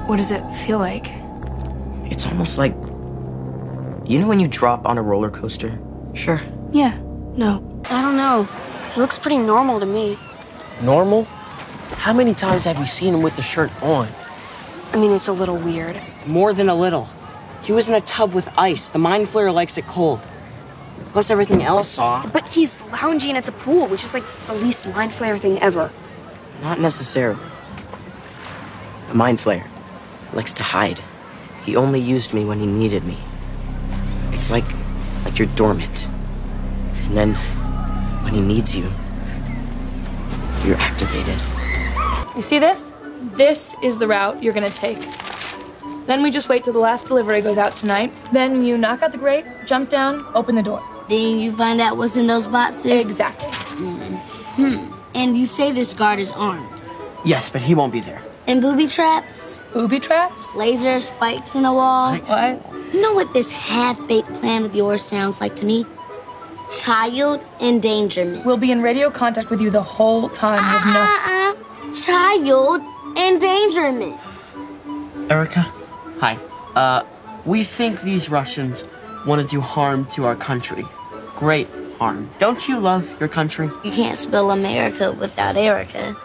What does it feel like? It's almost like... You know when you drop on a roller coaster? Sure. Yeah. No. I don't know. He looks pretty normal to me. Normal? How many times have you seen him with the shirt on? I mean, it's a little weird. More than a little. He was in a tub with ice. The Mind Flayer likes it cold. Plus everything else saw. But he's lounging at the pool, which is like the least Mind Flayer thing ever. Not necessarily. The Mind Flayer likes to hide. He only used me when he needed me. It's like you're dormant. And then, when he needs you, you're activated. You see this? This is the route you're gonna take. Then we just wait till the last delivery goes out tonight. Then you knock out the grate, jump down, open the door. Then you find out what's in those boxes? Exactly. And you say this guard is armed? Yes, but he won't be there. And booby traps? Booby traps? Laser spikes in the wall? What? You know what this half-baked plan of yours sounds like to me? Child endangerment. We'll be in radio contact with you the whole time with no... Child endangerment. Erica? Hi. We think these Russians want to do harm to our country. Great harm. Don't you love your country? You can't spell America without Erica.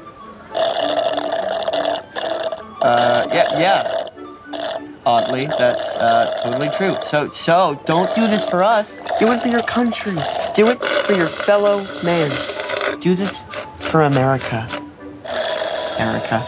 Yeah. Oddly, that's, totally true. So, don't do this for us. Do it for your country. Do it for your fellow man. Do this for America. Erica.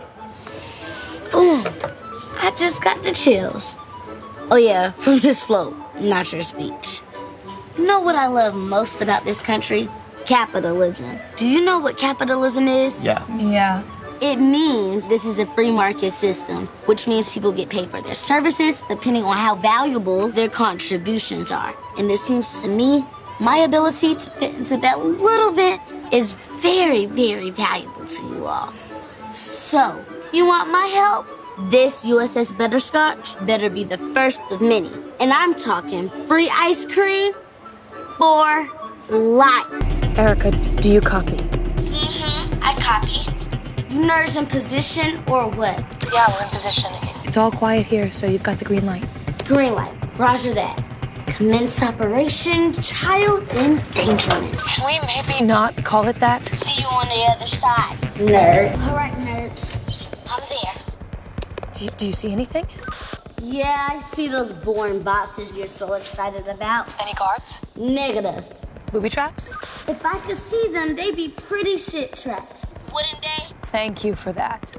Ooh, I just got the chills. Oh yeah, from this float, not your speech. You know what I love most about this country? Capitalism. Do you know what capitalism is? Yeah. It means this is a free market system, which means people get paid for their services depending on how valuable their contributions are. And it seems to me, my ability to fit into that little bit is very, very valuable to you all. So, you want my help? This USS Butterscotch better be the first of many. And I'm talking free ice cream for life. Erica, do you copy? I copy. You nerds in position or what? Yeah, we're in position. It's all quiet here, so you've got the green light. Green light. Roger that. Commence operation child endangerment. Can we maybe not call it that? See you on the other side, nerd. All right, nerds. I'm there. Do you see anything? Yeah, I see those boring boxes you're so excited about. Any guards? Negative. Booby traps? If I could see them, they'd be pretty shit traps, wouldn't they? Thank you for that.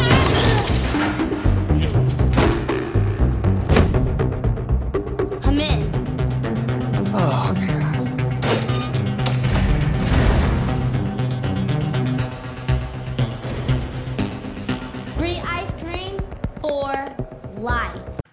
I'm in. Oh, God. Free ice cream for life.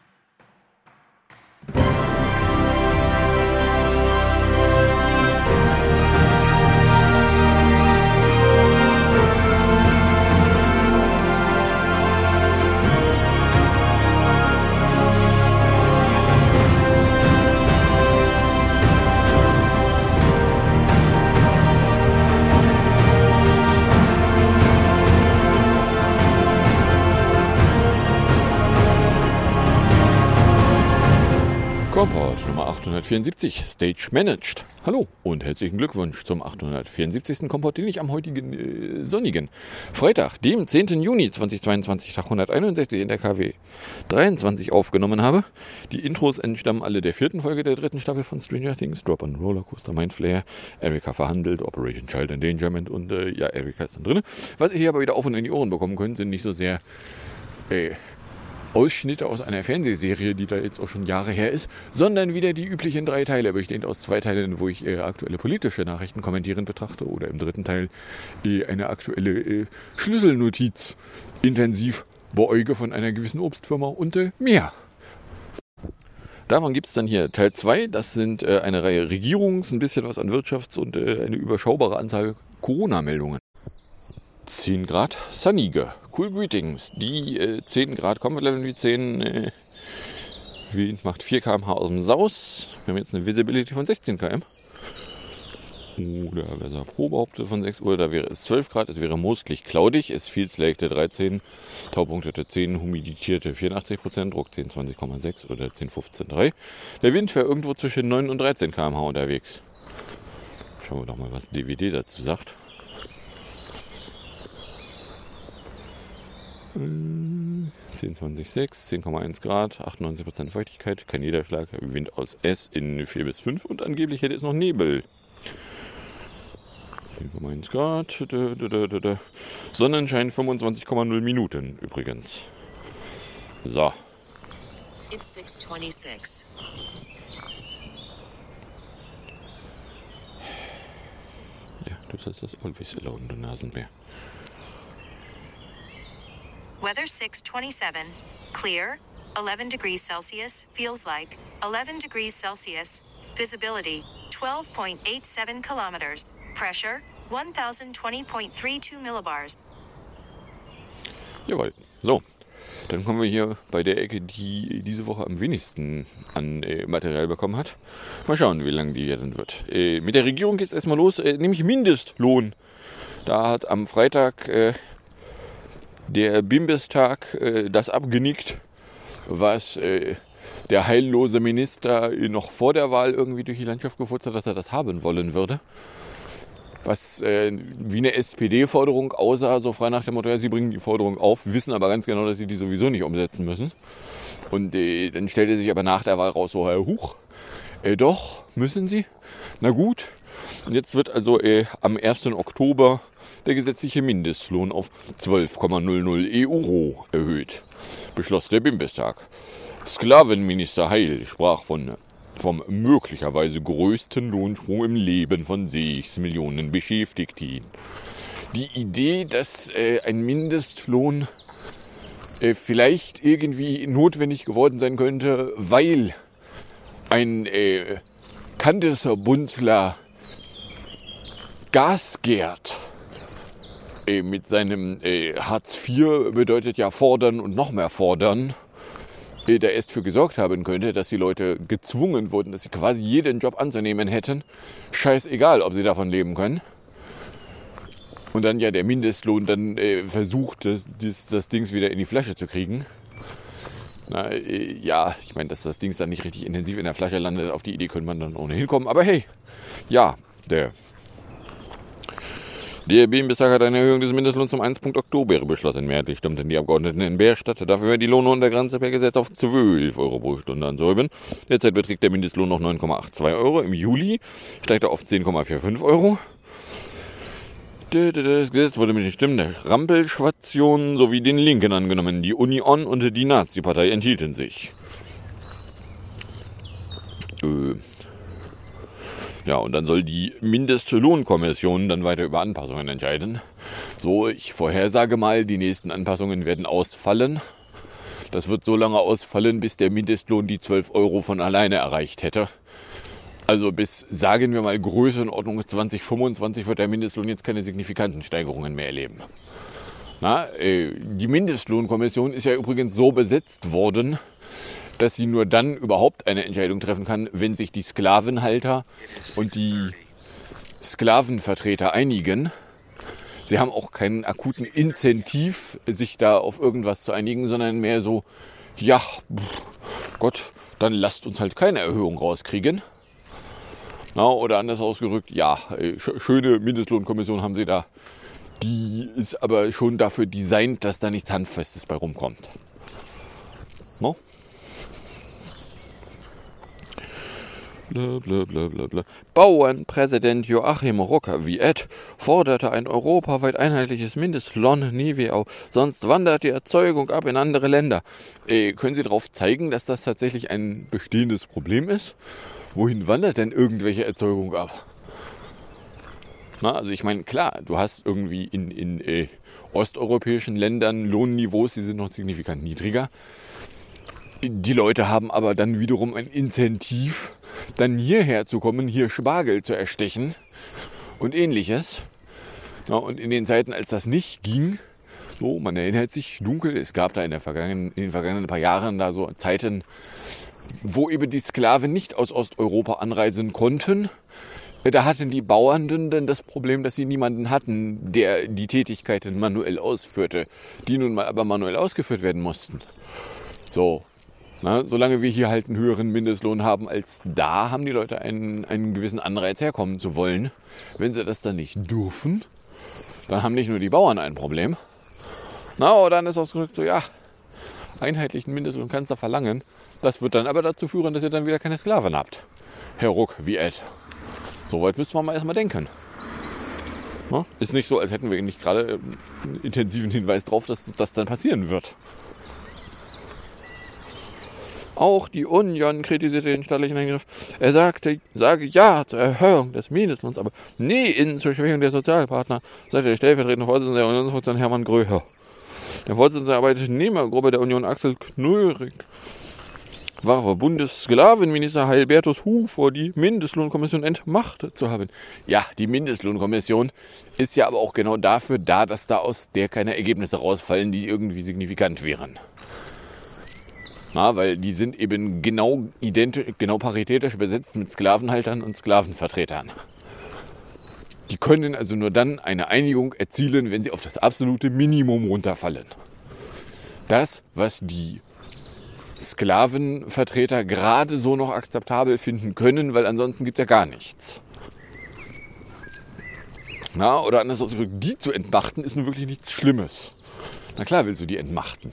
Kompott Nummer 874, Stage Managed. Hallo und herzlichen Glückwunsch zum 874. Kompott, den ich am heutigen sonnigen Freitag, dem 10. Juni 2022, Tag 161 in der KW 23 aufgenommen habe. Die Intros entstammen alle der 4. Folge der 3. Staffel von Stranger Things, Drop on Rollercoaster, Mind Flayer, Erica verhandelt, Operation Child Endangerment und ja, Erica ist dann drin. Was ihr hier aber wieder auf und in die Ohren bekommen könnt, sind nicht so sehr Ausschnitte aus einer Fernsehserie, die da jetzt auch schon Jahre her ist, sondern wieder die üblichen 3 Teile, bestehend aus 2 Teilen, wo ich aktuelle politische Nachrichten kommentierend betrachte oder im 3. Teil eine aktuelle Schlüsselnotiz intensiv beäuge von einer gewissen Obstfirma und mehr. Davon gibt es dann hier Teil 2, das sind eine Reihe Regierungs-, ein bisschen was an Wirtschafts- und eine überschaubare Anzahl Corona-Meldungen. 10 Grad Sunnige. Cool Greetings. Die 10 Grad Comfort Level wie 10 Wind macht 4 km/h aus dem Saus. Wir haben jetzt eine Visibility von 16 km. Oder wer sagt Pro behauptet von 6 Uhr, da wäre es 12 Grad, es wäre mostlich cloudig, es Feels Lake 13, Taupunktete 10, humidierte 84%, Druck 10,20,6 oder 10,15,3. Der Wind wäre irgendwo zwischen 9 und 13 km/h unterwegs. Schauen wir doch mal, was DVD dazu sagt. 10,20,6, 10,1 Grad, 98% Feuchtigkeit, kein Niederschlag, Wind aus S in 4 bis 5 und angeblich hätte es noch Nebel. 10,1 Grad, Sonnenschein 25,0 Minuten übrigens. So. It's 6:26. Ja, du sollst das Always Alone, du Nasenbär. Weather 6:27. Clear. 11 degrees Celsius. Feels like 11 degrees Celsius. Visibility 12.87 kilometers. Pressure 1020.32 millibars. Jawohl. So, dann kommen wir hier bei der Ecke, die diese Woche am wenigsten an Material bekommen hat. Mal schauen, wie lange die hier dann wird. Mit der Regierung geht es erstmal los, nämlich Mindestlohn. Da hat am Freitag der Bundestag das abgenickt, was der heillose Minister noch vor der Wahl irgendwie durch die Landschaft gefurzt hat, dass er das haben wollen würde. Was wie eine SPD-Forderung aussah, so frei nach dem Motto, ja, sie bringen die Forderung auf, wissen aber ganz genau, dass sie die sowieso nicht umsetzen müssen. Und dann stellte sich aber nach der Wahl raus, so, huch, doch, müssen sie? Na gut. Und jetzt wird also am 1. Oktober der gesetzliche Mindestlohn auf 12,00 Euro erhöht. Beschloss der Bundestag. Sklavenminister Heil sprach vom möglicherweise größten Lohnsprung im Leben von 6 Millionen Beschäftigten. Die Idee, dass ein Mindestlohn vielleicht irgendwie notwendig geworden sein könnte, weil ein Kandisser-Bunzler Gasgert mit seinem Hartz IV bedeutet ja fordern und noch mehr fordern, da erst für gesorgt haben könnte, dass die Leute gezwungen wurden, dass sie quasi jeden Job anzunehmen hätten. Scheißegal, ob sie davon leben können. Und dann ja der Mindestlohn dann versucht, das Ding wieder in die Flasche zu kriegen. Na, ja, ich meine, dass das Ding dann nicht richtig intensiv in der Flasche landet, auf die Idee könnte man dann ohnehin kommen. Aber hey, ja, der Bundestag hat eine Erhöhung des Mindestlohns zum 1. Oktober beschlossen. Mehrheitlich stimmten die Abgeordneten in Bärstadt dafür, die Lohnuntergrenze per Gesetz auf 12 Euro pro Stunde anzuheben. Derzeit beträgt der Mindestlohn noch 9,82 Euro. Im Juli steigt er auf 10,45 Euro. Das Gesetz wurde mit den Stimmen der Rampelschwation sowie den Linken angenommen. Die Union und die Nazi-Partei enthielten sich. Ja, und dann soll die Mindestlohnkommission dann weiter über Anpassungen entscheiden. So, ich vorhersage mal, die nächsten Anpassungen werden ausfallen. Das wird so lange ausfallen, bis der Mindestlohn die 12 Euro von alleine erreicht hätte. Also bis, sagen wir mal, Größenordnung 2025 wird der Mindestlohn jetzt keine signifikanten Steigerungen mehr erleben. Na, die Mindestlohnkommission ist ja übrigens so besetzt worden, dass sie nur dann überhaupt eine Entscheidung treffen kann, wenn sich die Sklavenhalter und die Sklavenvertreter einigen. Sie haben auch keinen akuten Incentiv, sich da auf irgendwas zu einigen, sondern mehr so, ja, Gott, dann lasst uns halt keine Erhöhung rauskriegen. Na, oder anders ausgedrückt, ja, schöne Mindestlohnkommission haben sie da. Die ist aber schon dafür designt, dass da nichts Handfestes bei rumkommt. No? Blablabla. Bauernpräsident Joachim Rocker-Wiet forderte ein europaweit einheitliches Mindestlohnniveau, sonst wandert die Erzeugung ab in andere Länder. Können Sie darauf zeigen, dass das tatsächlich ein bestehendes Problem ist? Wohin wandert denn irgendwelche Erzeugung ab? Na, also ich meine, klar, du hast irgendwie in osteuropäischen Ländern Lohnniveaus, die sind noch signifikant niedriger. Die Leute haben aber dann wiederum ein Incentiv, dann hierher zu kommen, hier Spargel zu erstechen und ähnliches. Ja, und in den Zeiten, als das nicht ging, so, man erinnert sich dunkel, es gab da in den vergangenen paar Jahren da so Zeiten, wo eben die Sklaven nicht aus Osteuropa anreisen konnten, Da hatten die Bauern dann das Problem, dass sie niemanden hatten, der die Tätigkeiten manuell ausführte, die nun mal aber manuell ausgeführt werden mussten. So, solange wir hier halt einen höheren Mindestlohn haben als da, haben die Leute einen gewissen Anreiz herkommen zu wollen. Wenn sie das dann nicht dürfen, dann haben nicht nur die Bauern ein Problem. Oder dann ist ausgedrückt so, ja, einheitlichen Mindestlohn kannst du verlangen. Das wird dann aber dazu führen, dass ihr dann wieder keine Sklaven habt. Herr Ruck, wie Ed. Soweit müssen wir mal erstmal denken. Ist nicht so, als hätten wir nicht gerade einen intensiven Hinweis drauf, dass das dann passieren wird. Auch die Union kritisierte den staatlichen Eingriff. Er sage ja zur Erhöhung des Mindestlohns, aber nie zur Schwächung der Sozialpartner, sagte der stellvertretende Vorsitzende der Unionsfraktion Hermann Gröher. Der Vorsitzende der Arbeitnehmergruppe der Union Axel Knörig warf Bundessklavenminister Heilbertus Hufer die Mindestlohnkommission entmachtet zu haben. Ja, die Mindestlohnkommission ist ja aber auch genau dafür da, dass da aus der keine Ergebnisse rausfallen, die irgendwie signifikant wären. Weil die sind eben genau paritätisch besetzt mit Sklavenhaltern und Sklavenvertretern. Die können also nur dann eine Einigung erzielen, wenn sie auf das absolute Minimum runterfallen. Das, was die Sklavenvertreter gerade so noch akzeptabel finden können, weil ansonsten gibt es ja gar nichts. Oder anders ausgedrückt, die zu entmachten ist nun wirklich nichts Schlimmes. Na klar willst du die entmachten.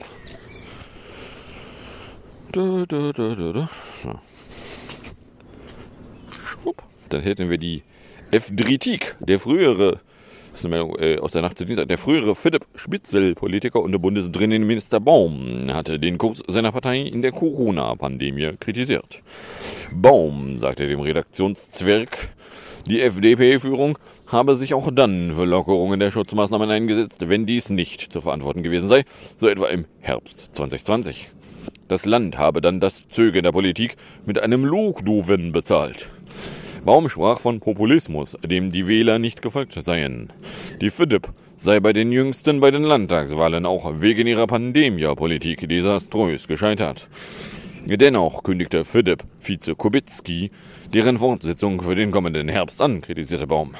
Dann hätten wir die F-Dritik, der frühere, das ist eine Meldung aus der Nacht zu Dienstag, der frühere Philipp Spitzel-Politiker und der Bundesinnenminister Baum hatte den Kurs seiner Partei in der Corona-Pandemie kritisiert. Baum sagte dem Redaktionszwerg, die FDP-Führung habe sich auch dann für Lockerungen der Schutzmaßnahmen eingesetzt, wenn dies nicht zu verantworten gewesen sei, so etwa im Herbst 2020. Das Land habe dann das Zögern der Politik mit einem Logdoven bezahlt. Baum sprach von Populismus, dem die Wähler nicht gefolgt seien. Die FDP sei bei den jüngsten bei den Landtagswahlen auch wegen ihrer Pandemia-Politik desaströs gescheitert. Dennoch kündigte FDP-Vize Kubicki deren Fortsetzung für den kommenden Herbst an, kritisierte Baum.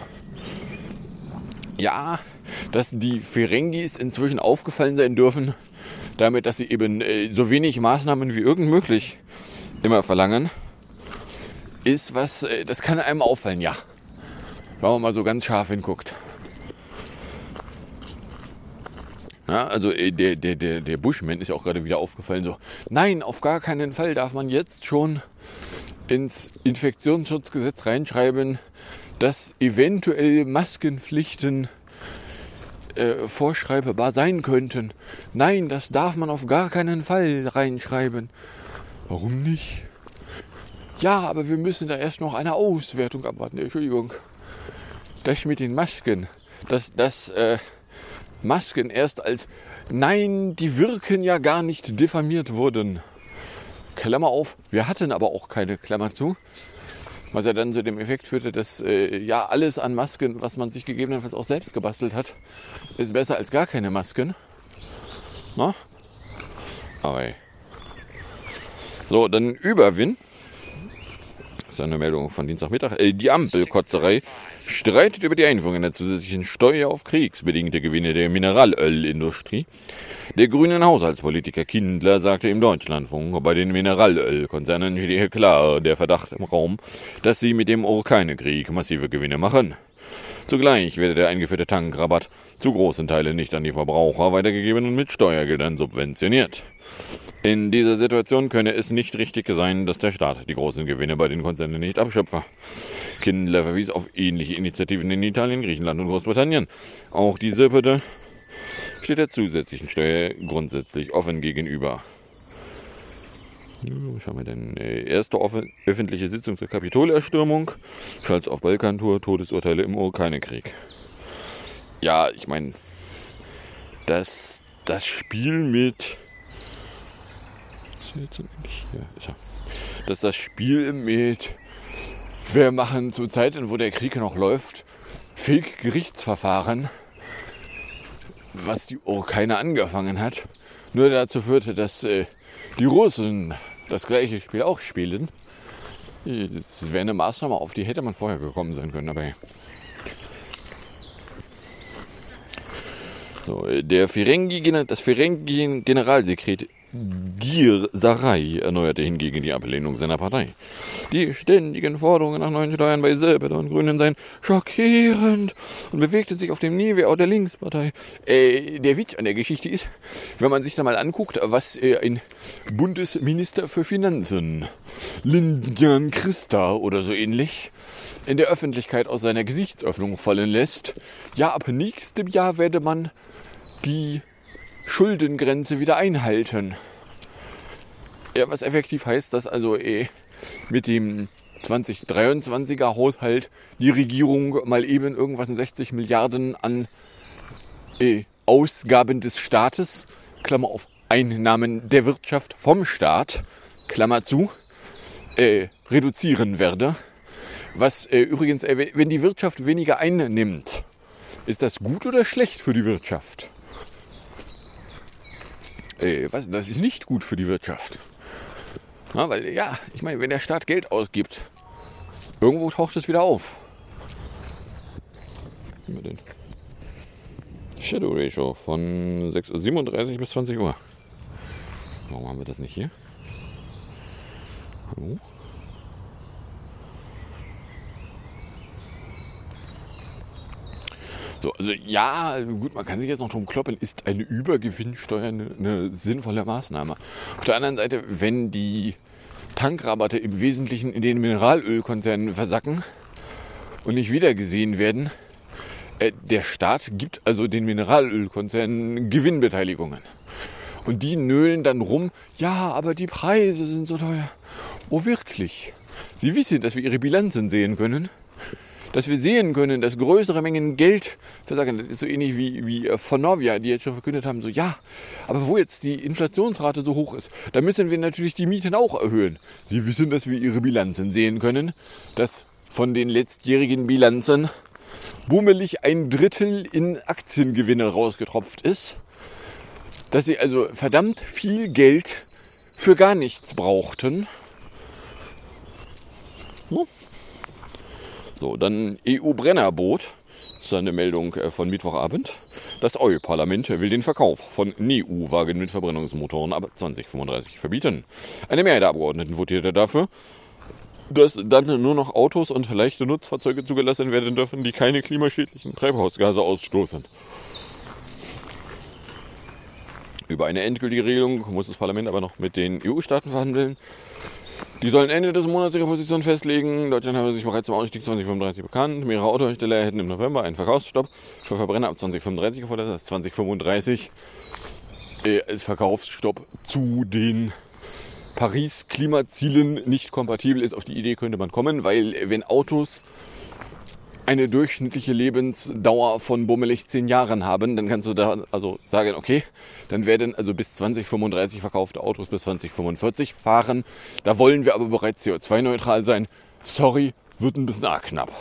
Ja, dass die Ferengis inzwischen aufgefallen sein dürfen, damit, dass sie eben so wenig Maßnahmen wie irgend möglich immer verlangen, ist was, das kann einem auffallen, ja. Wenn man mal so ganz scharf hinguckt. Also der Bushman ist ja auch gerade wieder aufgefallen, so, nein, auf gar keinen Fall darf man jetzt schon ins Infektionsschutzgesetz reinschreiben, dass eventuell Maskenpflichten vorschreibbar sein könnten. Nein, das darf man auf gar keinen Fall reinschreiben. Warum nicht? Ja, aber wir müssen da erst noch eine Auswertung abwarten. Entschuldigung. Das mit den Masken. Dass Masken erst als nein, die wirken ja gar nicht diffamiert wurden. Klammer auf, wir hatten aber auch keine Klammer zu. Was ja dann zu dem Effekt führte, dass ja alles an Masken, was man sich gegebenenfalls auch selbst gebastelt hat, ist besser als gar keine Masken. Na? Okay. So, dann Überwin. Das ist eine Meldung von Dienstagmittag. Die Ampelkotzerei streitet über die Einführung einer zusätzlichen Steuer auf kriegsbedingte Gewinne der Mineralölindustrie. Der grünen Haushaltspolitiker Kindler sagte im Deutschlandfunk, bei den Mineralölkonzernen stehe klar der Verdacht im Raum, dass sie mit dem Ukraine-Krieg massive Gewinne machen. Zugleich werde der eingeführte Tankrabatt zu großen Teilen nicht an die Verbraucher weitergegeben und mit Steuergeldern subventioniert. In dieser Situation könne es nicht richtig sein, dass der Staat die großen Gewinne bei den Konzernen nicht abschöpfe. Kindler verwies auf ähnliche Initiativen in Italien, Griechenland und Großbritannien. Auch diese bitte steht der zusätzlichen Steuer grundsätzlich offen gegenüber. Schauen wir denn. Erste öffentliche Sitzung zur Kapitolerstürmung. Scholz auf Balkantour, Todesurteile im Ukraine-Krieg. Ja, ich meine, das Spiel mit... das Spiel mit... Wir machen zu Zeiten, wo der Krieg noch läuft, Fake-Gerichtsverfahren, was die Ukraine angefangen hat, nur dazu führte, dass die Russen das gleiche Spiel auch spielen. Das wäre eine Maßnahme, auf die hätte man vorher gekommen sein können, aber so, das Ferengi-Generalsekret Gir Sarai erneuerte hingegen die Ablehnung seiner Partei. Die ständigen Forderungen nach neuen Steuern bei Silber und Grünen seien schockierend und bewegte sich auf dem Niveau der Linkspartei. Der Witz an der Geschichte ist, wenn man sich da mal anguckt, was ein Bundesminister für Finanzen, Lindjan Christa oder so ähnlich, in der Öffentlichkeit aus seiner Gesichtsöffnung fallen lässt. Ja, ab nächstem Jahr werde man die Schuldengrenze wieder einhalten. Ja, was effektiv heißt, dass also mit dem 2023er Haushalt die Regierung mal eben irgendwas in 60 Milliarden an Ausgaben des Staates, Klammer auf Einnahmen der Wirtschaft vom Staat, Klammer zu, reduzieren werde. Was übrigens, wenn die Wirtschaft weniger einnimmt, ist das gut oder schlecht für die Wirtschaft? Das ist nicht gut für die Wirtschaft. Na, weil, ja, ich meine, wenn der Staat Geld ausgibt, irgendwo taucht es wieder auf. Was haben wir denn? Shadow Ratio von 6:37 bis 20 Uhr. Warum haben wir das nicht hier? Hallo? So, also ja, gut, man kann sich jetzt noch drum kloppen, ist eine Übergewinnsteuer eine sinnvolle Maßnahme. Auf der anderen Seite, wenn die Tankrabatte im Wesentlichen in den Mineralölkonzernen versacken und nicht wiedergesehen werden, der Staat gibt also den Mineralölkonzernen Gewinnbeteiligungen. Und die nölen dann rum, ja, aber die Preise sind so teuer. Oh, wirklich? Sie wissen, dass wir ihre Bilanzen sehen können? Dass wir sehen können, dass größere Mengen Geld versagen. Das ist so ähnlich wie von Novia, die jetzt schon verkündet haben, so ja, aber wo jetzt die Inflationsrate so hoch ist, da müssen wir natürlich die Mieten auch erhöhen. Sie wissen, dass wir ihre Bilanzen sehen können, dass von den letztjährigen Bilanzen bummelig 1/3 in Aktiengewinne rausgetropft ist, dass sie also verdammt viel Geld für gar nichts brauchten. So, dann EU-Brennerboot. Das ist eine Meldung von Mittwochabend. Das EU-Parlament will den Verkauf von EU-Wagen mit Verbrennungsmotoren ab 2035 verbieten. Eine Mehrheit der Abgeordneten votierte dafür, dass dann nur noch Autos und leichte Nutzfahrzeuge zugelassen werden dürfen, die keine klimaschädlichen Treibhausgase ausstoßen. Über eine endgültige Regelung muss das Parlament aber noch mit den EU-Staaten verhandeln. Die sollen Ende des Monats ihre Position festlegen. Deutschland habe sich bereits zum Ausstieg 2035 bekannt. Mehrere Autohersteller hätten im November einen Verkaufsstopp für Verbrenner ab 2035 gefordert. Das ist 2035 als Verkaufsstopp zu den Paris-Klimazielen nicht kompatibel ist. Auf die Idee könnte man kommen, weil wenn Autos eine durchschnittliche Lebensdauer von bummelig 10 Jahren haben, dann kannst du da also sagen, okay, dann werden also bis 2035 verkaufte Autos bis 2045 fahren. Da wollen wir aber bereits CO2-neutral sein. Sorry, wird ein bisschen arg knapp.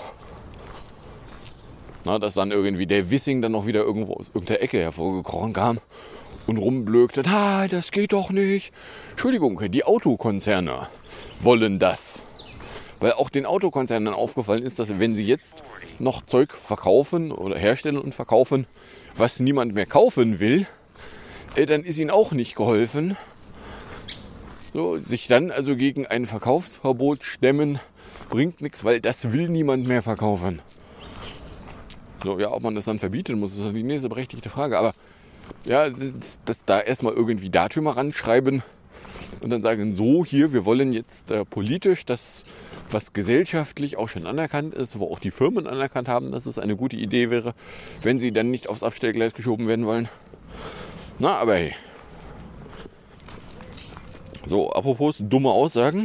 Na, dass dann irgendwie der Wissing dann noch wieder irgendwo aus irgendeiner Ecke hervorgekrochen kam und rumblökte, das geht doch nicht. Entschuldigung, die Autokonzerne wollen das. Weil auch den Autokonzernen aufgefallen ist, dass wenn sie jetzt noch Zeug verkaufen oder herstellen und verkaufen, was niemand mehr kaufen will, dann ist ihnen auch nicht geholfen. So, sich dann also gegen ein Verkaufsverbot stemmen, bringt nichts, weil das will niemand mehr verkaufen. So, ja, ob man das dann verbieten muss, ist die nächste berechtigte Frage. Aber ja, das da erstmal irgendwie Datümer ranschreiben und dann sagen, so hier, wir wollen jetzt politisch das, was gesellschaftlich auch schon anerkannt ist, wo auch die Firmen anerkannt haben, dass es eine gute Idee wäre, wenn sie dann nicht aufs Abstellgleis geschoben werden wollen. Na, aber hey. So, apropos dumme Aussagen.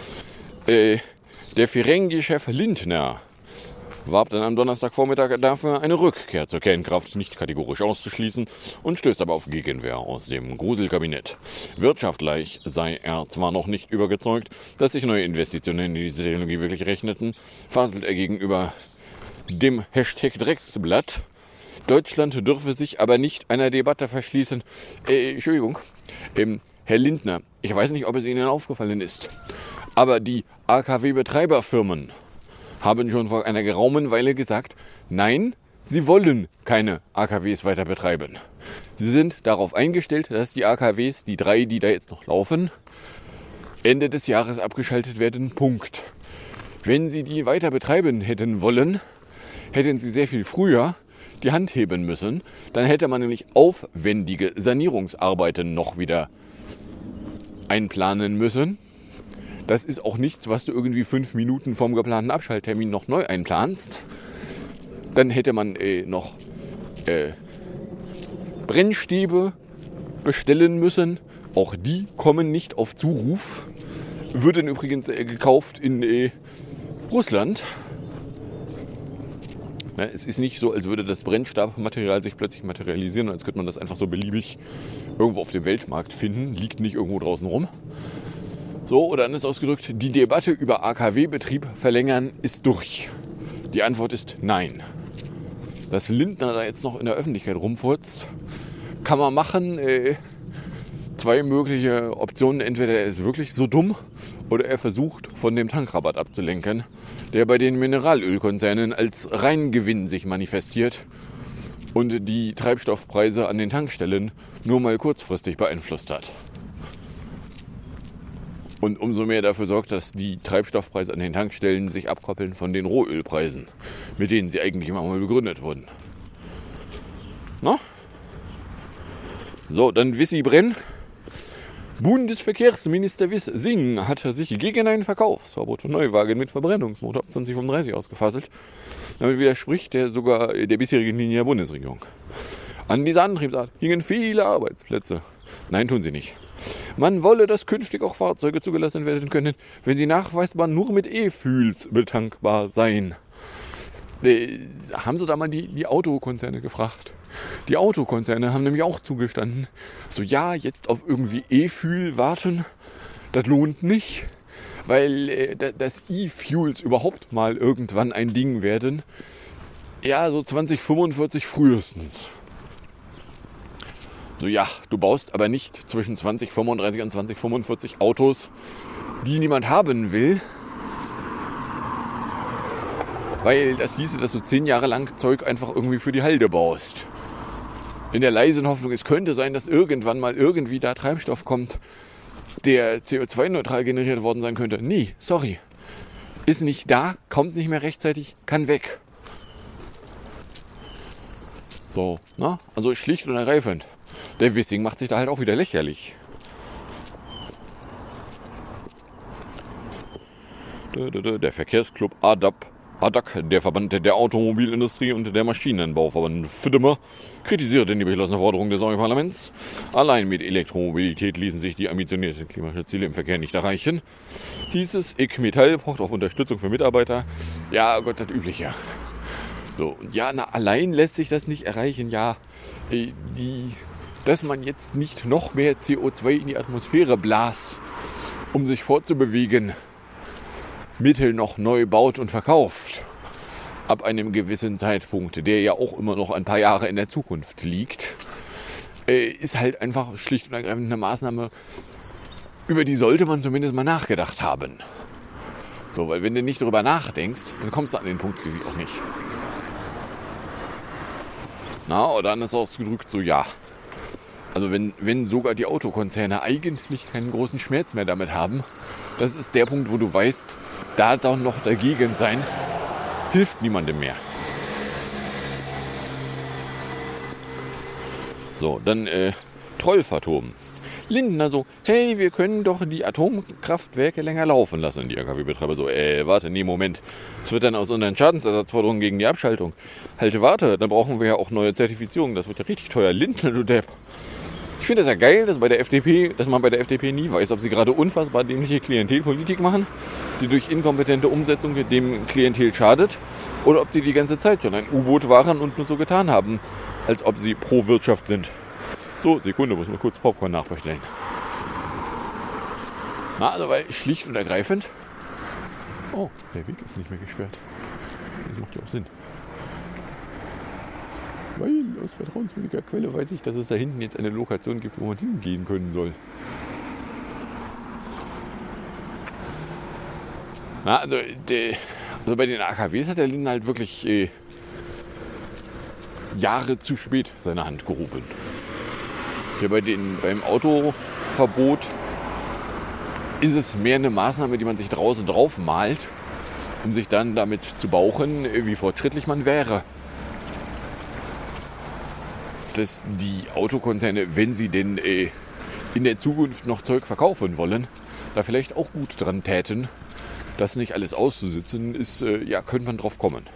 Der Ferengi-Chef Lindner warb dann am Donnerstagvormittag dafür, eine Rückkehr zur Kernkraft nicht kategorisch auszuschließen und stößt aber auf Gegenwehr aus dem Gruselkabinett. Wirtschaftlich sei er zwar noch nicht überzeugt, dass sich neue Investitionen in diese Technologie wirklich rechneten, faselt er gegenüber dem Hashtag Drecksblatt. Deutschland dürfe sich aber nicht einer Debatte verschließen. Entschuldigung, Herr Lindner, ich weiß nicht, ob es Ihnen aufgefallen ist, aber die AKW-Betreiberfirmen haben schon vor einer geraumen Weile gesagt, nein, sie wollen keine AKWs weiter betreiben. Sie sind darauf eingestellt, dass die AKWs, die 3, die da jetzt noch laufen, Ende des Jahres abgeschaltet werden. Punkt. Wenn sie die weiter betreiben hätten wollen, hätten sie sehr viel früher die Hand heben müssen. Dann hätte man nämlich aufwendige Sanierungsarbeiten noch wieder einplanen müssen. Das ist auch nichts, was du irgendwie 5 Minuten vom geplanten Abschalttermin noch neu einplanst. Dann hätte man noch Brennstäbe bestellen müssen. Auch die kommen nicht auf Zuruf. Würden übrigens gekauft in Russland. Na, es ist nicht so, als würde das Brennstabmaterial sich plötzlich materialisieren, als könnte man das einfach so beliebig irgendwo auf dem Weltmarkt finden. Liegt nicht irgendwo draußen rum. So, oder anders ausgedrückt, die Debatte über AKW-Betrieb verlängern ist durch. Die Antwort ist nein. Dass Lindner da jetzt noch in der Öffentlichkeit rumfurzt, kann man machen. 2 mögliche Optionen. Entweder er ist wirklich so dumm oder er versucht, von dem Tankrabatt abzulenken, der bei den Mineralölkonzernen als Reingewinn sich manifestiert und die Treibstoffpreise an den Tankstellen nur mal kurzfristig beeinflusst hat. Und umso mehr dafür sorgt, dass die Treibstoffpreise an den Tankstellen sich abkoppeln von den Rohölpreisen, mit denen sie eigentlich immer mal begründet wurden. Na? So, dann Wissi Brenn. Bundesverkehrsminister Wissing hat sich gegen ein Verkaufsverbot von Neuwagen mit Verbrennungsmotor ab 2035 ausgefasselt. Damit widerspricht er sogar der bisherigen Linie der Bundesregierung. An dieser Antriebsart hingen viele Arbeitsplätze. Nein, tun sie nicht. Man wolle, dass künftig auch Fahrzeuge zugelassen werden können, wenn sie nachweisbar nur mit E-Fuels betankbar seien. Haben sie da mal die Autokonzerne gefragt? Die Autokonzerne haben nämlich auch zugestanden, so ja, jetzt auf irgendwie E-Fuel warten, das lohnt nicht, weil dass E-Fuels überhaupt mal irgendwann ein Ding werden, ja, so 2045 frühestens. So ja, du baust aber nicht zwischen 2035 und 2045 Autos, die niemand haben will, weil das hieße, dass du 10 Jahre lang Zeug einfach irgendwie für die Halde baust. In der leisen Hoffnung, es könnte sein, dass irgendwann mal irgendwie da Treibstoff kommt, der CO2-neutral generiert worden sein könnte. Nee, sorry. Ist nicht da, kommt nicht mehr rechtzeitig, kann weg. So, na? Also schlicht und ergreifend. Der Wissing macht sich da halt auch wieder lächerlich. Der Verkehrsclub ADAC, der Verband der Automobilindustrie und der Maschinenbauverband FDMA, kritisierte die beschlossene Forderung des EU-Parlaments. Allein mit Elektromobilität ließen sich die ambitionierten Klimaschutzziele im Verkehr nicht erreichen. Hieß es, IG Metall braucht auch Unterstützung für Mitarbeiter. Ja, Gott, das Übliche. So, ja, allein lässt sich das nicht erreichen. Ja, dass man jetzt nicht noch mehr CO2 in die Atmosphäre blas, um sich fortzubewegen, Mittel noch neu baut und verkauft, ab einem gewissen Zeitpunkt, der ja auch immer noch ein paar Jahre in der Zukunft liegt, ist halt einfach schlicht und ergreifend eine Maßnahme, über die sollte man zumindest mal nachgedacht haben. So, weil wenn du nicht darüber nachdenkst, dann kommst du an den Punkt schließlich auch nicht. Na, oder anders ausgedrückt, so ja. Also wenn sogar die Autokonzerne eigentlich keinen großen Schmerz mehr damit haben, das ist der Punkt, wo du weißt, da doch noch dagegen sein, hilft niemandem mehr. So, dann Trollphantom. Lindner so, hey, wir können doch die Atomkraftwerke länger laufen lassen. Die AKW-Betreiber so, warte, nee, Moment. Das wird dann aus unseren Schadensersatzforderungen gegen die Abschaltung. Halt, warte, dann brauchen wir ja auch neue Zertifizierungen. Das wird ja richtig teuer. Lindner, du Depp. Ich finde das ja geil, dass man bei der FDP nie weiß, ob sie gerade unfassbar dämliche Klientelpolitik machen, die durch inkompetente Umsetzung dem Klientel schadet, oder ob sie die ganze Zeit schon ein U-Boot waren und nur so getan haben, als ob sie pro Wirtschaft sind. So, Sekunde, muss mal kurz Popcorn nachbestellen. Na, also weil schlicht und ergreifend... Oh, der Weg ist nicht mehr gesperrt. Das macht ja auch Sinn. Weil aus vertrauenswürdiger Quelle weiß ich, dass es da hinten jetzt eine Lokation gibt, wo man hingehen können soll. Na, also bei den AKWs hat der Lindner halt wirklich Jahre zu spät seine Hand gehoben. Ja, beim Autoverbot ist es mehr eine Maßnahme, die man sich draußen drauf malt, um sich dann damit zu bauchen, wie fortschrittlich man wäre. Dass die Autokonzerne, wenn sie denn in der Zukunft noch Zeug verkaufen wollen, da vielleicht auch gut dran täten, das nicht alles auszusitzen, könnte man drauf kommen.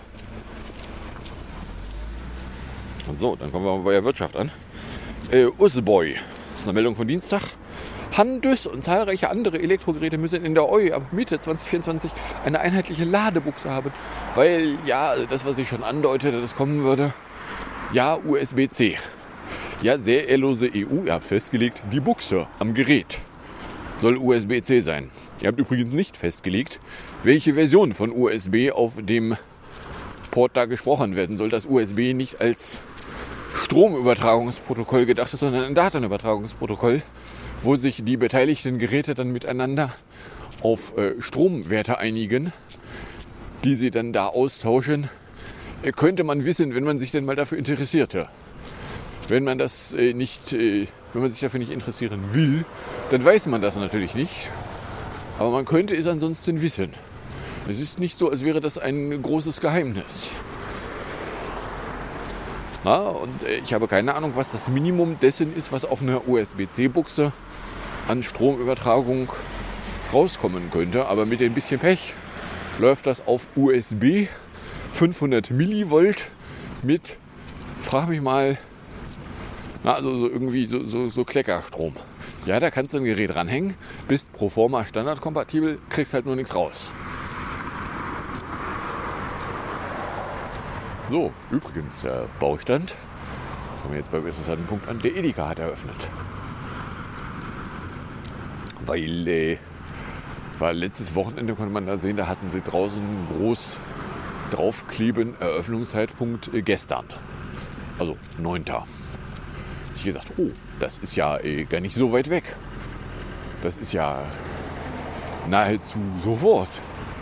So, dann kommen wir mal bei der Wirtschaft an. Usseboy, das ist eine Meldung von Dienstag. Handys und zahlreiche andere Elektrogeräte müssen in der EU ab Mitte 2024 eine einheitliche Ladebuchse haben, weil, das, was ich schon andeutete, das kommen würde, USB-C. Ja, sehr ehrlose EU, ihr habt festgelegt, die Buchse am Gerät soll USB-C sein. Ihr habt übrigens nicht festgelegt, welche Version von USB auf dem Port da gesprochen werden soll. Das USB nicht als Stromübertragungsprotokoll gedacht ist, sondern ein Datenübertragungsprotokoll, wo sich die beteiligten Geräte dann miteinander auf Stromwerte einigen, die sie dann da austauschen. Könnte man wissen, wenn man sich denn mal dafür interessierte. Wenn man sich dafür nicht interessieren will, dann weiß man das natürlich nicht. Aber man könnte es ansonsten wissen. Es ist nicht so, als wäre das ein großes Geheimnis. Und ich habe keine Ahnung, was das Minimum dessen ist, was auf einer USB-C-Buchse an Stromübertragung rauskommen könnte. Aber mit ein bisschen Pech läuft das auf USB 500 Millivolt mit, frag mich mal, so Kleckerstrom. Ja, da kannst du ein Gerät ranhängen, bist pro forma standardkompatibel, kriegst halt nur nichts raus. So, übrigens, Baustand. Kommen wir jetzt beim interessanten Punkt an. Der Edeka hat eröffnet. Weil war letztes Wochenende, konnte man da sehen, da hatten sie draußen groß draufkleben, Eröffnungszeitpunkt gestern. Also 9. Ich habe gesagt, das ist ja gar nicht so weit weg. Das ist ja nahezu sofort.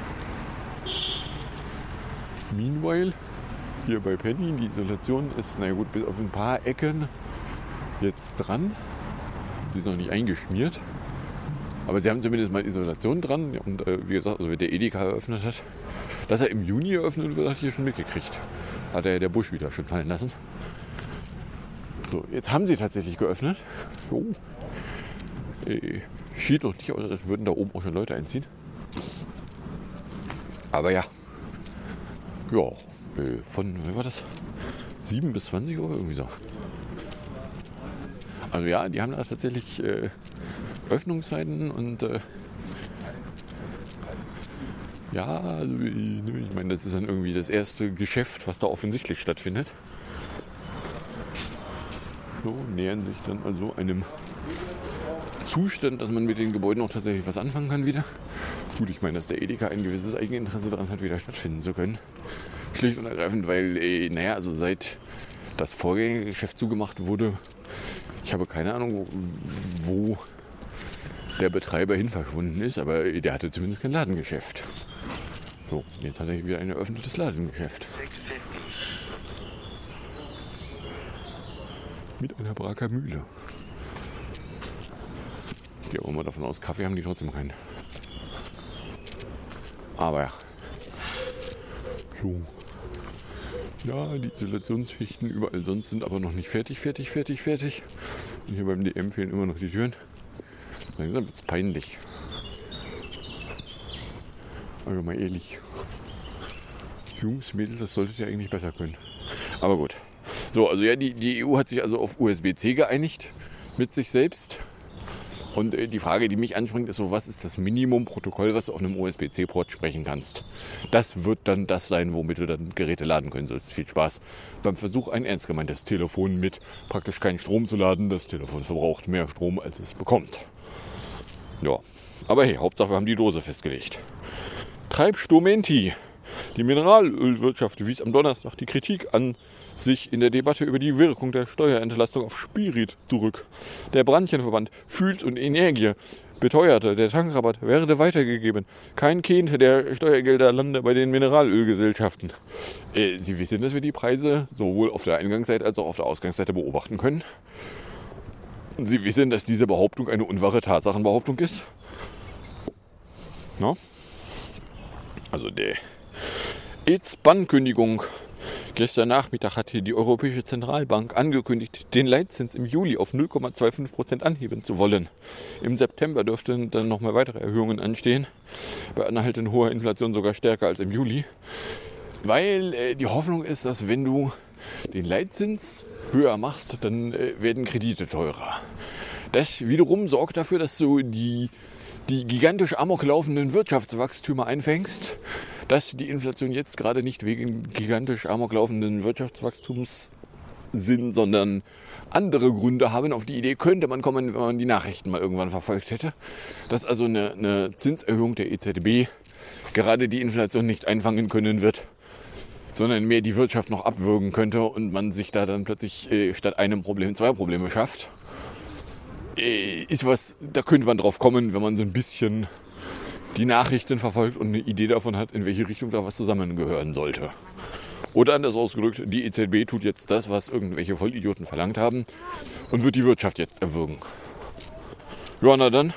Meanwhile, hier bei Penny, die Isolation ist, bis auf ein paar Ecken jetzt dran. Die ist noch nicht eingeschmiert. Aber sie haben zumindest mal Isolation dran. Und wie gesagt, also wenn der Edeka eröffnet hat, dass er im Juni eröffnet wird, hatte ich ja schon mitgekriegt. Hat er der Busch wieder schön fallen lassen. So, jetzt haben sie tatsächlich geöffnet. So. Schied noch nicht aus, als würden da oben auch schon Leute einziehen. Aber ja. Ja, von, wie war das? 7 bis 20 Uhr, irgendwie so. Also ja, die haben da tatsächlich Öffnungszeiten und also ich meine, das ist dann irgendwie das erste Geschäft, was da offensichtlich stattfindet. So nähern sich dann also einem Zustand, dass man mit den Gebäuden auch tatsächlich was anfangen kann wieder. Gut, ich meine, dass der Edeka ein gewisses Eigeninteresse daran hat, wieder stattfinden zu können. Schlicht und ergreifend, weil, also seit das Vorgängergeschäft zugemacht wurde, ich habe keine Ahnung, wo der Betreiber hin verschwunden ist, aber der hatte zumindest kein Ladengeschäft. So, jetzt hat er wieder ein eröffnetes Ladengeschäft. Mit einer Braker Mühle. Ich gehe auch mal davon aus, Kaffee haben die trotzdem keinen. Aber ja. So. Ja, die Isolationsschichten überall sonst sind aber noch nicht fertig. Und hier beim DM fehlen immer noch die Türen. Dann wird es peinlich. Also mal ehrlich. Jungs, Mädels, das solltet ihr eigentlich besser können. Aber gut. So, also ja, die EU hat sich also auf USB-C geeinigt mit sich selbst. Und die Frage, die mich anspringt, ist so, was ist das Minimum-Protokoll, was du auf einem USB-C-Port sprechen kannst? Das wird dann das sein, womit du dann Geräte laden können sollst. Viel Spaß beim Versuch, ein ernst gemeintes Telefon mit praktisch keinen Strom zu laden. Das Telefon verbraucht mehr Strom, als es bekommt. Ja, aber hey, Hauptsache wir haben die Dose festgelegt. Treibstomenti. Die Mineralölwirtschaft wies am Donnerstag die Kritik an sich in der Debatte über die Wirkung der Steuerentlastung auf Spirit zurück. Der Brannchenverband Fühls und Energie beteuerte, der Tankrabatt werde weitergegeben. Kein Kind der Steuergelder lande bei den Mineralölgesellschaften. Sie wissen, dass wir die Preise sowohl auf der Eingangsseite als auch auf der Ausgangsseite beobachten können. Sie wissen, dass diese Behauptung eine unwahre Tatsachenbehauptung ist. No? Also die EZB-Kündigung. Gestern Nachmittag hat die Europäische Zentralbank angekündigt, den Leitzins im Juli auf 0,25% anheben zu wollen. Im September dürften dann nochmal weitere Erhöhungen anstehen. Bei anhaltend hoher Inflation sogar stärker als im Juli. Weil die Hoffnung ist, dass wenn du den Leitzins höher machst, dann werden Kredite teurer. Das wiederum sorgt dafür, dass du die gigantisch amok laufenden Wirtschaftswachstümer einfängst, dass die Inflation jetzt gerade nicht wegen gigantisch amok laufenden Wirtschaftswachstums sind, sondern andere Gründe haben. Auf die Idee könnte man kommen, wenn man die Nachrichten mal irgendwann verfolgt hätte, dass also eine Zinserhöhung der EZB gerade die Inflation nicht einfangen können wird, sondern mehr die Wirtschaft noch abwürgen könnte und man sich da dann plötzlich statt einem Problem 2 Probleme schafft. Ist was, da könnte man drauf kommen, wenn man so ein bisschen die Nachrichten verfolgt und eine Idee davon hat, in welche Richtung da was zusammengehören sollte. Oder anders ausgedrückt, die EZB tut jetzt das, was irgendwelche Vollidioten verlangt haben und wird die Wirtschaft jetzt erwürgen. Ja, na dann.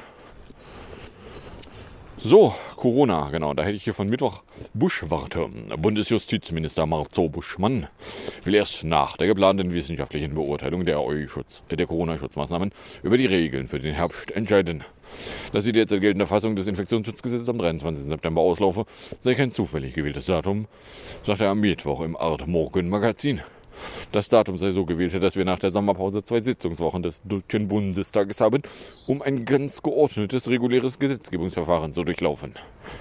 So, Corona, genau, da hätte ich hier von Mittwoch Buschwarte. Bundesjustizminister Marzo Buschmann will erst nach der geplanten wissenschaftlichen Beurteilung der Corona-Schutzmaßnahmen über die Regeln für den Herbst entscheiden. Dass die derzeit geltende Fassung des Infektionsschutzgesetzes am 23. September auslaufe, sei kein zufällig gewähltes Datum, sagt er am Mittwoch im Art-Morgen-Magazin. Das Datum sei so gewählt, dass wir nach der Sommerpause 2 Sitzungswochen des Deutschen Bundestages haben, um ein ganz geordnetes, reguläres Gesetzgebungsverfahren zu durchlaufen.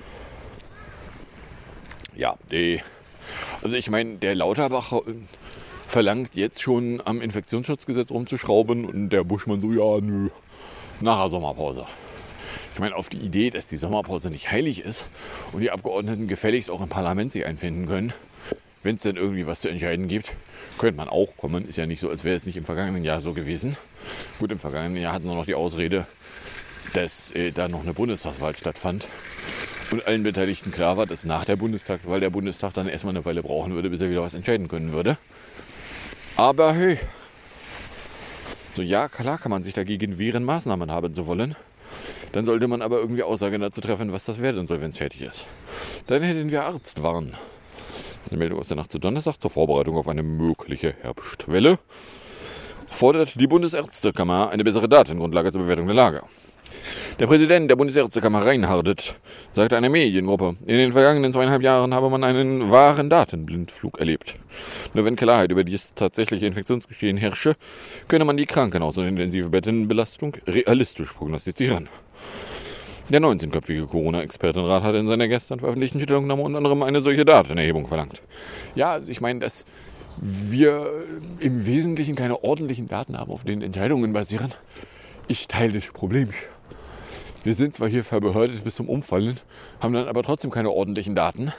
Ja, also ich meine, der Lauterbach verlangt jetzt schon am Infektionsschutzgesetz rumzuschrauben und der Buschmann so, ja, nö, nach der Sommerpause. Ich meine, auf die Idee, dass die Sommerpause nicht heilig ist und die Abgeordneten gefälligst auch im Parlament sich einfinden können, wenn es denn irgendwie was zu entscheiden gibt, könnte man auch kommen. Ist ja nicht so, als wäre es nicht im vergangenen Jahr so gewesen. Gut, im vergangenen Jahr hatten wir noch die Ausrede, dass da noch eine Bundestagswahl stattfand und allen Beteiligten klar war, dass nach der Bundestagswahl der Bundestag dann erstmal eine Weile brauchen würde, bis er wieder was entscheiden können würde. Aber hey, so ja, klar kann man sich dagegen wehren, Maßnahmen haben zu wollen. Dann sollte man aber irgendwie Aussagen dazu treffen, was das werden soll, wenn es fertig ist. Dann hätten wir Arztwarn. Das ist eine Meldung aus der Nacht zu Donnerstag zur Vorbereitung auf eine mögliche Herbstwelle. Fordert die Bundesärztekammer eine bessere Datengrundlage zur Bewertung der Lage. Der Präsident der Bundesärztekammer Reinhardt sagte einer Mediengruppe, in den vergangenen 2,5 Jahren habe man einen wahren Datenblindflug erlebt. Nur wenn Klarheit über das tatsächliche Infektionsgeschehen herrsche, könne man die Krankenhaus- und intensive Bettenbelastung realistisch prognostizieren. Der 19-köpfige Corona-Expertenrat hat in seiner gestern veröffentlichten Stellungnahme unter anderem eine solche Datenerhebung verlangt. Ja, also ich meine, dass wir im Wesentlichen keine ordentlichen Daten haben, auf denen Entscheidungen basieren. Ich teile das Problem. Wir sind zwar hier verbehördet bis zum Umfallen, haben dann aber trotzdem keine ordentlichen Daten.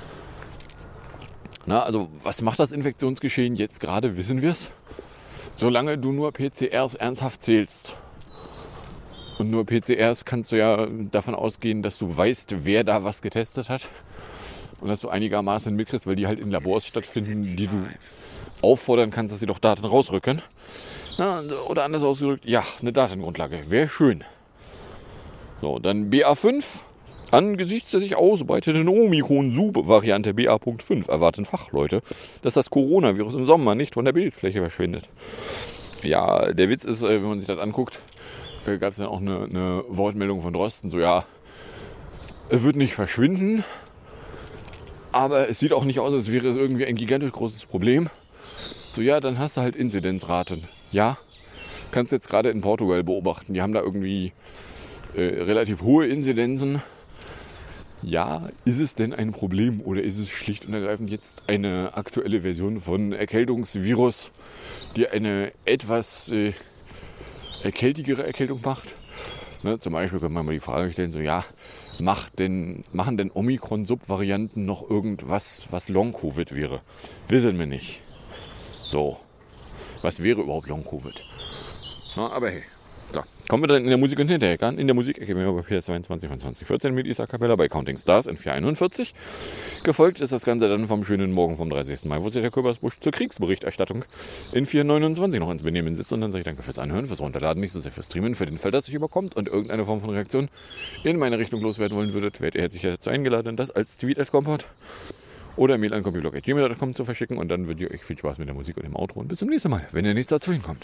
Na, also was macht das Infektionsgeschehen jetzt gerade, wissen wir es? Solange du nur PCRs ernsthaft zählst. Und nur PCRs kannst du ja davon ausgehen, dass du weißt, wer da was getestet hat. Und dass du einigermaßen mitkriegst, weil die halt in Labors stattfinden, die du auffordern kannst, dass sie doch Daten rausrücken. Na, oder anders ausgedrückt, ja, eine Datengrundlage. Wäre schön. So, dann BA5. Angesichts der sich ausbreitenden Omikron-Sub-Variante BA.5 erwarten Fachleute, dass das Coronavirus im Sommer nicht von der Bildfläche verschwindet. Ja, der Witz ist, wenn man sich das anguckt, gab es dann auch eine Wortmeldung von Drosten, so ja, es wird nicht verschwinden, aber es sieht auch nicht aus, als wäre es irgendwie ein gigantisch großes Problem. So ja, dann hast du halt Inzidenzraten. Ja, kannst jetzt gerade in Portugal beobachten, die haben da irgendwie relativ hohe Inzidenzen. Ja, ist es denn ein Problem oder ist es schlicht und ergreifend jetzt eine aktuelle Version von Erkältungsvirus, die eine etwas erkältigere Erkältung macht? Ne, zum Beispiel kann man mal die Frage stellen, so ja, machen denn Omikron-Subvarianten noch irgendwas, was Long-Covid wäre? Wissen wir nicht. So, was wäre überhaupt Long-Covid? Na, aber hey, So, kommen wir dann in der Musik und Hinterher an. In der Musikecke wären wir bei PS22 von 2014 mit Isa Capella bei Counting Stars in 441. Gefolgt ist das Ganze dann vom schönen Morgen vom 30. Mai, wo sich der Köbersbusch zur Kriegsberichterstattung in 429 noch ins Benehmen sitzt. Und dann sage ich danke fürs Anhören, fürs Runterladen, nicht so sehr fürs Streamen, für den Fall, dass es euch überkommt und irgendeine Form von Reaktion in meine Richtung loswerden wollen würdet, werdet ihr herzlich dazu eingeladen, das als Tweet at Comport oder Mail an copyblog@gmail.com zu verschicken. Und dann wünsche ich euch viel Spaß mit der Musik und dem Outro und bis zum nächsten Mal, wenn ihr nichts dazwischen kommt.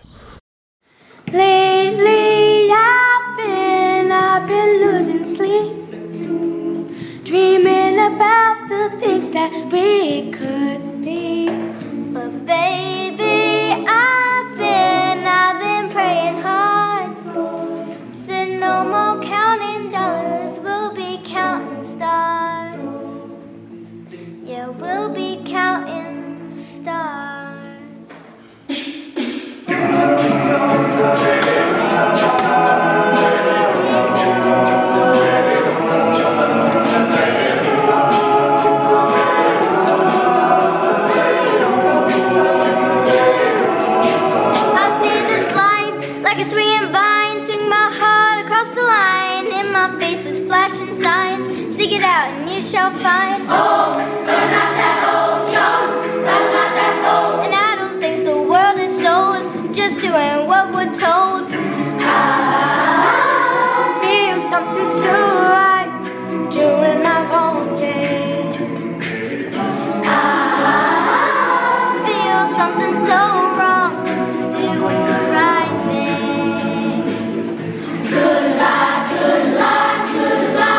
Lately I've been losing sleep, dreaming about the things that we could be. But baby, I've been praying hard. Said no more counting dollars, we'll be counting stars. Yeah, we'll be counting stars. Seek it out and you shall find. Oh, but I'm not that old, young, but I'm not that old. And I don't think the world is sold, just doing what we're told. I feel something so right, doing my own thing. I feel something so wrong, doing the right thing. Good lie, good lie, good lie.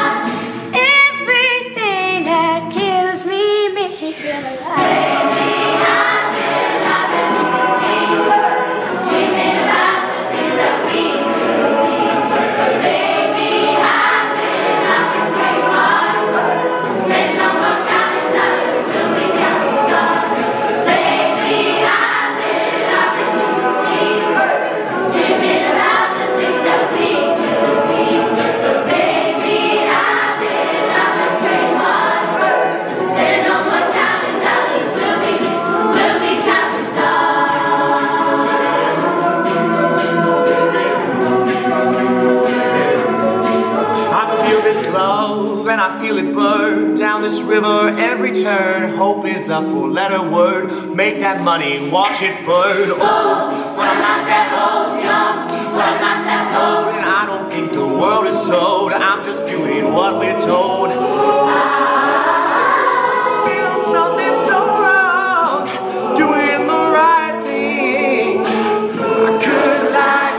Makes me feel alive. Baby, I've been asleep, dreaming about the things that we could be. Baby, I've been praying hard. Say no more counting dollars, we'll be counting stars. Baby, I've been asleep, dreaming about the things that we could be. Baby, I've been praying hard. Say no more. Love, and I feel it burn down this river every turn. Hope is a four-letter word. Make that money, watch it burn. Oh, but I'm not that old, young, but I'm not that old. And I don't think the world is sold. I'm just doing what we're told. I feel something so wrong, doing the right thing. I could lie,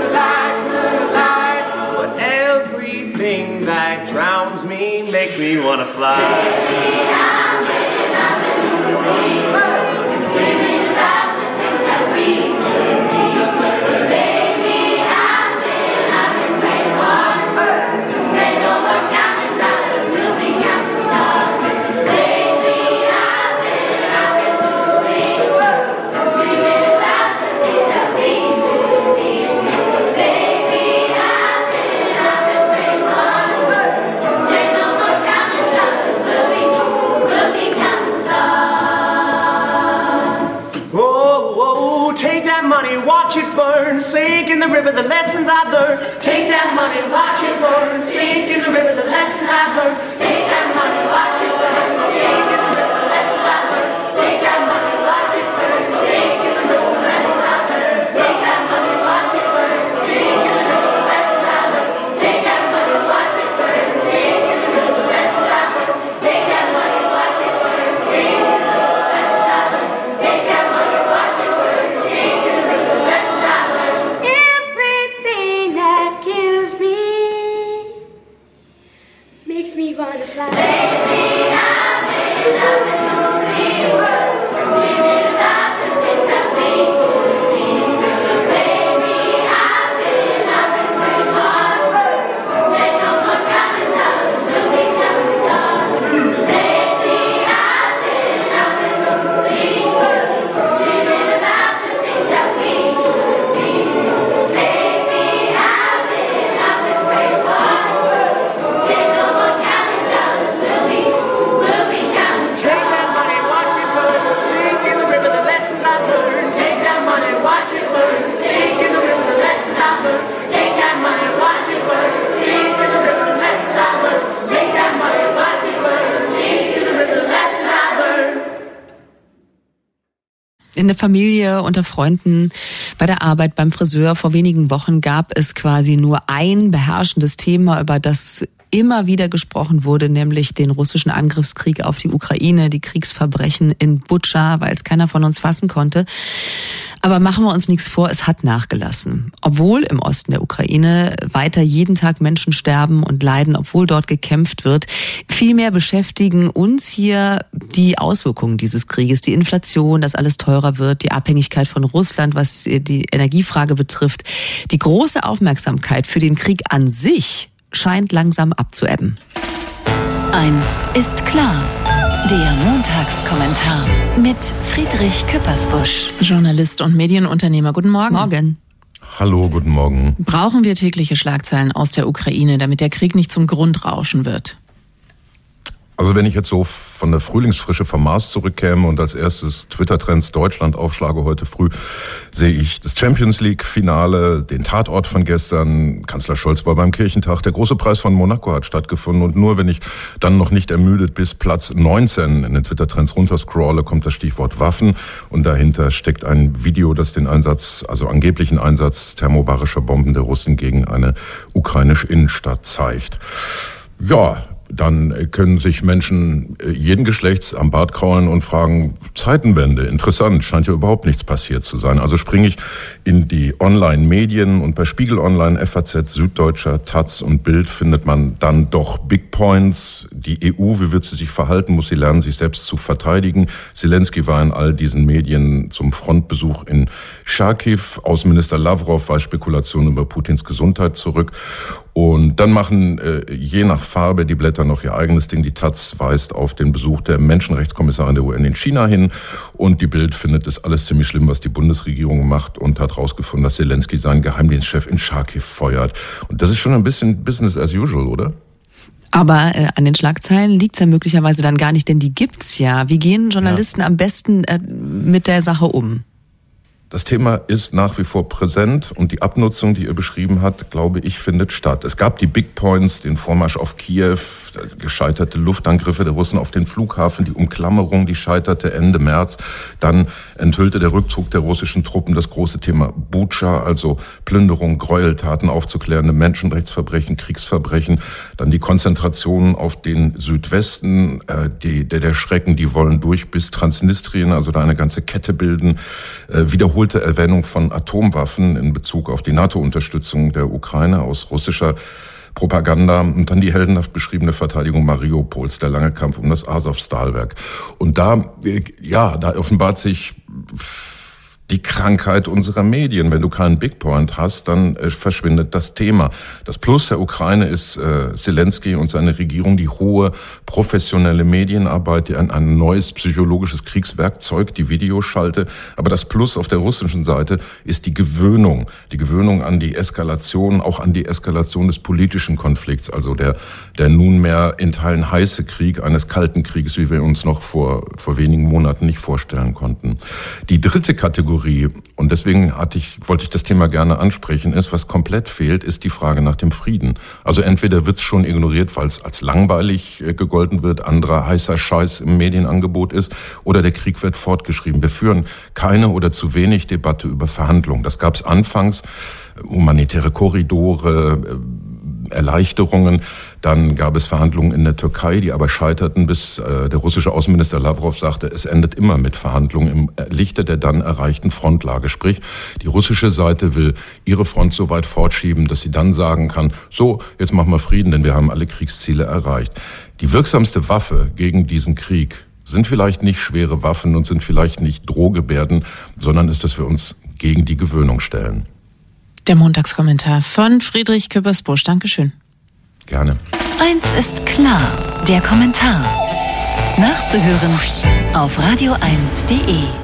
but everything that drowns me makes me wanna fly. Baby, I've been asleep, dreaming about the things that we could be. Baby, I've been praying hard. Say no more counting dollars, we'll be counting stars. Baby, I've been asleep, dreaming about the things that we could be. Baby, I've been praying hard. Say no more counting dollars, we'll be counting stars. Oh, take that money, watch it burn. Sink in the river, the lessons I've learned. Take that money, watch it burn. Sink in the river, the lessons I've learned. Take that money, watch it burn. Sink in the river, the lessons I've learned. Take that money, watch it burn. Sink in the river, the lessons I've learned. Take that money, watch it burn. Sink in the river, the lessons I've learned. Take that money, watch it burn. Sink in the river, the lessons I've learned. Take that money, watch it burn. Sink in the river, the lessons I've learned. Take that money, watch it burn. Sink in the river, the lessons I've learned. Everything that kills me makes me wanna fly. Baby, I've been asleep, dreaming about the things that we could be. Baby, I've been praying hard. Say no more counting dollars, we'll be counting stars. Baby, I've been asleep, dreaming about the things that we could be. Baby, I've been praying hard. Say no more counting dollars, we'll be In der Familie, unter Freunden, bei der Arbeit, beim Friseur. Vor wenigen Wochen gab es quasi nur ein beherrschendes Thema, über das immer wieder gesprochen wurde, nämlich den russischen Angriffskrieg auf die Ukraine, die Kriegsverbrechen in Butscha, weil es keiner von uns fassen konnte. Aber machen wir uns nichts vor, es hat nachgelassen. Obwohl im Osten der Ukraine weiter jeden Tag Menschen sterben und leiden, obwohl dort gekämpft wird. Vielmehr beschäftigen uns hier die Auswirkungen dieses Krieges, die Inflation, dass alles teurer wird, die Abhängigkeit von Russland, was die Energiefrage betrifft. Die große Aufmerksamkeit für den Krieg an sich scheint langsam abzuebben. Eins ist klar. Der Montagskommentar mit Friedrich Küppersbusch. Journalist und Medienunternehmer. Guten Morgen. Morgen. Hallo, guten Morgen. Brauchen wir tägliche Schlagzeilen aus der Ukraine, damit der Krieg nicht zum Grundrauschen wird? Also wenn ich jetzt so von der Frühlingsfrische vom Mars zurückkäme und als erstes Twitter-Trends Deutschland aufschlage heute früh, sehe ich das Champions-League-Finale, den Tatort von gestern, Kanzler Scholz war beim Kirchentag, der große Preis von Monaco hat stattgefunden und nur wenn ich dann noch nicht ermüdet bis Platz 19 in den Twitter-Trends runterscrolle, kommt das Stichwort Waffen und dahinter steckt ein Video, das den Einsatz, also angeblichen Einsatz thermobarischer Bomben der Russen gegen eine ukrainische Innenstadt zeigt. Ja, dann können sich Menschen jeden Geschlechts am Bart kraulen und fragen, Zeitenwende, interessant, scheint ja überhaupt nichts passiert zu sein. Also springe ich in die Online-Medien und bei Spiegel Online, FAZ, Süddeutscher, Taz und Bild findet man dann doch Big Points. Die EU, wie wird sie sich verhalten, muss sie lernen, sich selbst zu verteidigen. Zelensky war in all diesen Medien zum Frontbesuch in Charkiw. Außenminister Lavrov weist Spekulationen über Putins Gesundheit zurück. Und dann machen je nach Farbe die Blätter noch ihr eigenes Ding. Die Taz weist auf den Besuch der Menschenrechtskommissarin der UN in China hin und die Bild findet es alles ziemlich schlimm, was die Bundesregierung macht und hat rausgefunden, dass Zelensky seinen Geheimdienstchef in Charkiw feuert. Und das ist schon ein bisschen Business as usual, oder? Aber an den Schlagzeilen liegt's ja möglicherweise dann gar nicht, denn die gibt's ja. Wie gehen Journalisten am besten mit der Sache um? Das Thema ist nach wie vor präsent und die Abnutzung, die ihr beschrieben habt, glaube ich, findet statt. Es gab die Big Points, den Vormarsch auf Kiew, gescheiterte Luftangriffe der Russen auf den Flughafen, die Umklammerung, die scheiterte Ende März. Dann enthüllte der Rückzug der russischen Truppen das große Thema Butscha, also Plünderung, Gräueltaten aufzuklärende Menschenrechtsverbrechen, Kriegsverbrechen. Dann die Konzentration auf den Südwesten, der Schrecken, die wollen durch bis Transnistrien, also da eine ganze Kette bilden. Wiederholte Erwähnung von Atomwaffen in Bezug auf die NATO-Unterstützung der Ukraine aus russischer Propaganda und dann die heldenhaft beschriebene Verteidigung Mariupols, der lange Kampf um das Azov-Stahlwerk. Und da offenbart sich die Krankheit unserer Medien. Wenn du keinen Big Point hast, dann verschwindet das Thema. Das Plus der Ukraine ist Zelensky und seine Regierung, die hohe professionelle Medienarbeit, die ein neues psychologisches Kriegswerkzeug, die Videoschalte. Aber das Plus auf der russischen Seite ist die Gewöhnung an die Eskalation, auch an die Eskalation des politischen Konflikts, also der nunmehr in Teilen heiße Krieg eines kalten Krieges, wie wir uns noch vor wenigen Monaten nicht vorstellen konnten. Die dritte Kategorie, und deswegen wollte ich das Thema gerne ansprechen, ist, was komplett fehlt, ist die Frage nach dem Frieden. Also entweder wird es schon ignoriert, weil es als langweilig gegolten wird, anderer heißer Scheiß im Medienangebot ist, oder der Krieg wird fortgeschrieben. Wir führen keine oder zu wenig Debatte über Verhandlungen. Das gab es anfangs, humanitäre Korridore, Erleichterungen. Dann gab es Verhandlungen in der Türkei, die aber scheiterten, bis der russische Außenminister Lavrov sagte, es endet immer mit Verhandlungen im Lichte der dann erreichten Frontlage. Sprich, die russische Seite will ihre Front so weit fortschieben, dass sie dann sagen kann, so, jetzt machen wir Frieden, denn wir haben alle Kriegsziele erreicht. Die wirksamste Waffe gegen diesen Krieg sind vielleicht nicht schwere Waffen und sind vielleicht nicht Drohgebärden, sondern ist, dass wir uns gegen die Gewöhnung stellen. Der Montagskommentar von Friedrich Küppersbusch. Dankeschön. Gerne. Eins ist klar, der Kommentar. Nachzuhören auf radio1.de.